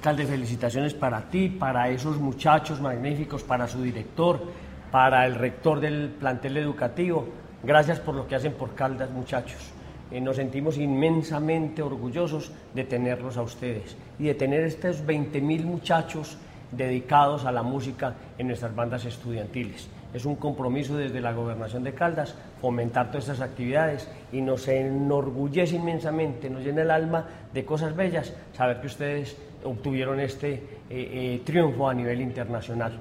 Alcalde, felicitaciones para ti, para esos muchachos magníficos, para su director, para el rector del plantel educativo. Gracias por lo que hacen por Caldas, muchachos. Nos sentimos inmensamente orgullosos de tenerlos a ustedes y de tener estos 20.000 muchachos dedicados a la música en nuestras bandas estudiantiles. Es un compromiso desde la Gobernación de Caldas fomentar todas estas actividades y nos enorgullece inmensamente, nos llena el alma de cosas bellas saber que ustedes obtuvieron este triunfo a nivel internacional.